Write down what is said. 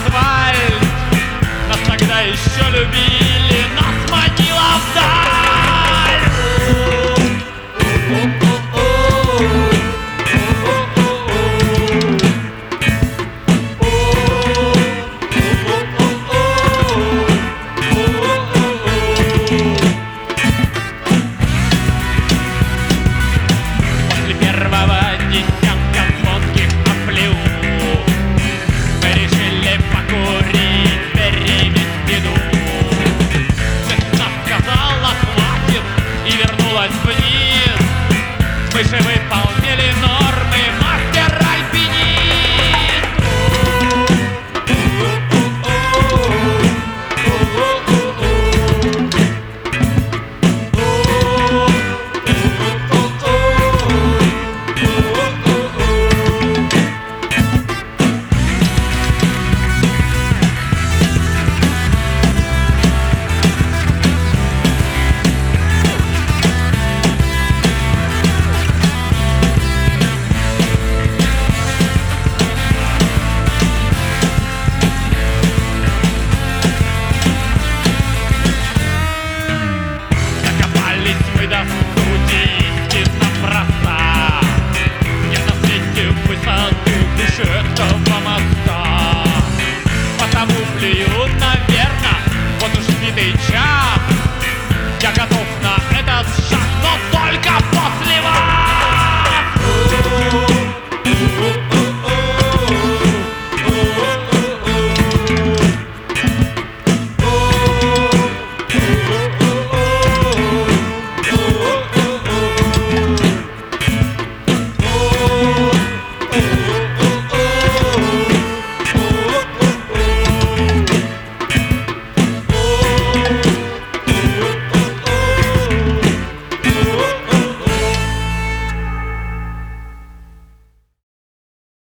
асфальт. Нас тогда еще любили, нас манила вдаль. После первого десятка звонких оплеух мы решили покурить, перевести дух. Весна сказала хватит и вернулась вниз. Мы же выполнили нормы, мастер-альпинист. Мы до студии истинно проста. Нет на свете высоты выше этого моста. Потому плюют, наверно, вот уж битый час.